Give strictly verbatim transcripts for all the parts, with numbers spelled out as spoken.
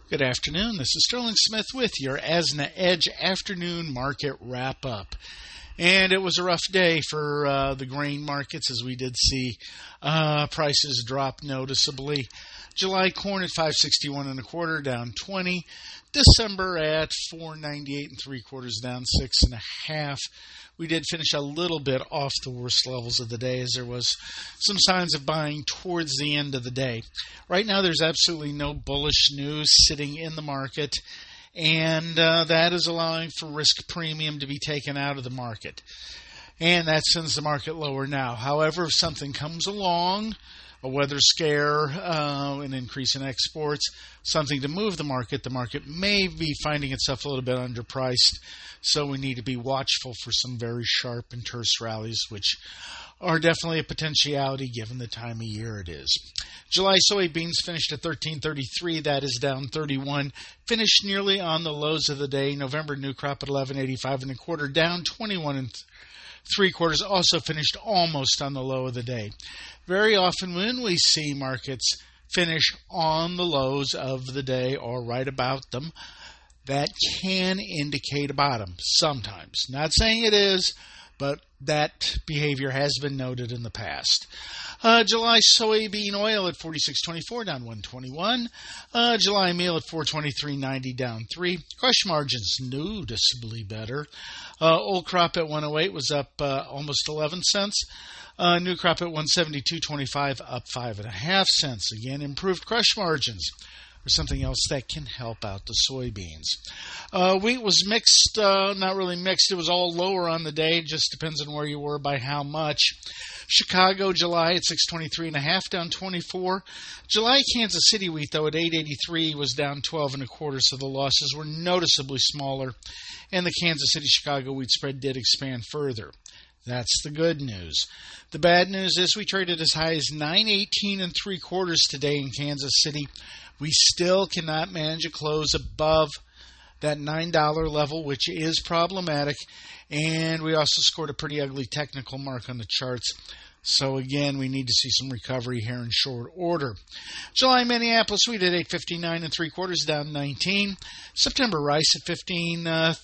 Good afternoon. This is Sterling Smith with your Asna Edge afternoon market wrap-up. And it was a rough day for uh, the grain markets as we did see uh, prices drop noticeably. July corn at five sixty-one and a quarter, down twenty. December at four ninety-eight and three quarters, down six and a half. We did finish a little bit off the worst levels of the day as there was some signs of buying towards the end of the day. Right now there's absolutely no bullish news sitting in the market, and uh, that is allowing for risk premium to be taken out of the market. And that sends the market lower now. However, if something comes along, a weather scare, uh, an increase in exports, something to move the market, the market may be finding itself a little bit underpriced. So we need to be watchful for some very sharp and terse rallies, which are definitely a potentiality given the time of year it is. July soybeans finished at thirteen thirty-three. That is down thirty-one. Finished nearly on the lows of the day. November new crop at eleven eighty-five and a quarter, down twenty-one and three quarters. Also finished almost on the low of the day. Very often when we see markets finish on the lows of the day or right about them, that can indicate a bottom sometimes. Not saying it is, but that behavior has been noted in the past. Uh, July soybean oil at forty-six twenty-four, down one twenty-one. Uh, July meal at four twenty-three ninety, down three. Crush margins noticeably better. Uh, old crop at one oh eight was up uh, almost eleven cents. Uh, new crop at one seventy-two twenty-five, up five and a half cents. Again, improved crush margins or something else that can help out the soybeans. Uh, wheat was mixed, uh, not really mixed. It was all lower on the day. Just depends on where you were by how much. Chicago, July at six twenty-three and a half, down twenty-four. July Kansas City wheat, though, at eight eighty-three was down twelve and a quarter, so the losses were noticeably smaller, and the Kansas City-Chicago wheat spread did expand further. That's the good news. The bad news is we traded as high as nine eighteen and three quarters today in Kansas City. We still cannot manage a close above that nine dollar level, which is problematic. And we also scored a pretty ugly technical mark on the charts. So again, we need to see some recovery here in short order. July Minneapolis wheat at eight fifty-nine and three quarters, down nineteen. September rice at fifteen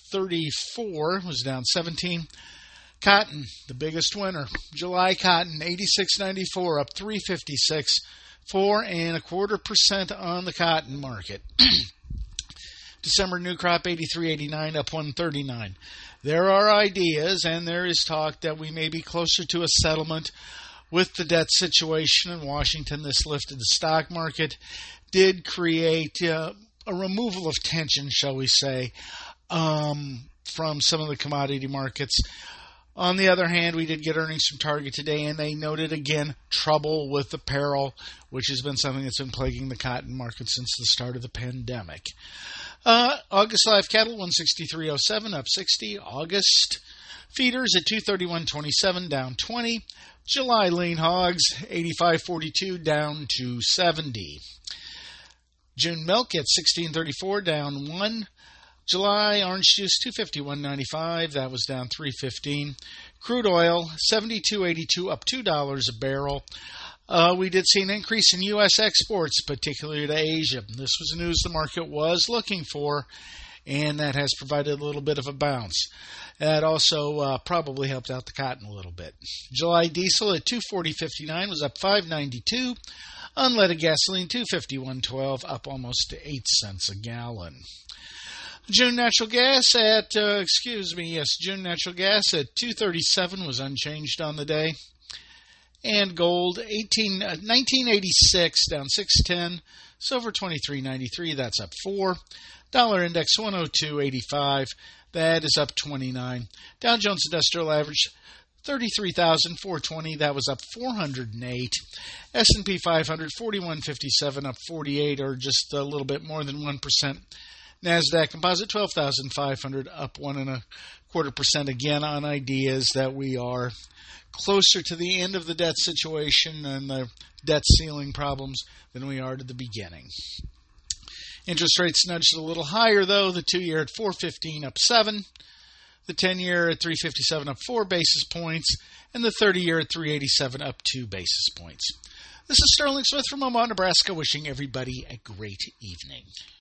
thirty-four was down seventeen. Cotton, the biggest winner. July cotton, eighty-six ninety-four, up three fifty-six, four and a quarter percent on the cotton market. December new crop, eighty-three eighty-nine, up one thirty-nine. There are ideas, and there is talk that we may be closer to a settlement with the debt situation in Washington. This lift of the stock market did create uh, a removal of tension, shall we say, um, from some of the commodity markets. On the other hand, we did get earnings from Target today, and they noted again trouble with apparel, which has been something that's been plaguing the cotton market since the start of the pandemic. Uh, August live cattle, one sixty-three oh seven, up sixty. August feeders at two thirty-one twenty-seven, down twenty. July lean hogs, eighty-five forty-two, down to seventy. June milk at sixteen thirty-four, down one. July orange juice, two fifty-one ninety-five, that was down three fifteen. Crude oil, seventy-two eighty-two, up two dollars a barrel. Uh, we did see an increase in U S exports, particularly to Asia. This was news the market was looking for, and that has provided a little bit of a bounce. That also uh, probably helped out the cotton a little bit. July diesel at two forty fifty-nine was up five ninety-two. Unleaded gasoline, two fifty-one twelve, up almost to eight cents a gallon. June natural gas at, uh, excuse me, yes, June natural gas at two thirty-seven was unchanged on the day. And gold, eighteen, uh, nineteen eighty-six, down six ten. Silver, twenty-three ninety-three, that's up four. Dollar index, one oh two eighty-five, that is up twenty-nine. Dow Jones Industrial Average, thirty-three thousand four hundred twenty, that was up four hundred eight. S and P five hundred, forty-one fifty-seven, up forty-eight, or just a little bit more than one percent. NASDAQ Composite, twelve thousand five hundred, up one and a quarter percent, again on ideas that we are closer to the end of the debt situation and the debt ceiling problems than we are to the beginning. Interest rates nudged a little higher, though. The two-year at four fifteen, up seven. The ten-year at three fifty-seven, up four basis points. And the thirty-year at three eighty-seven, up two basis points. This is Sterling Smith from Omaha, Nebraska, wishing everybody a great evening.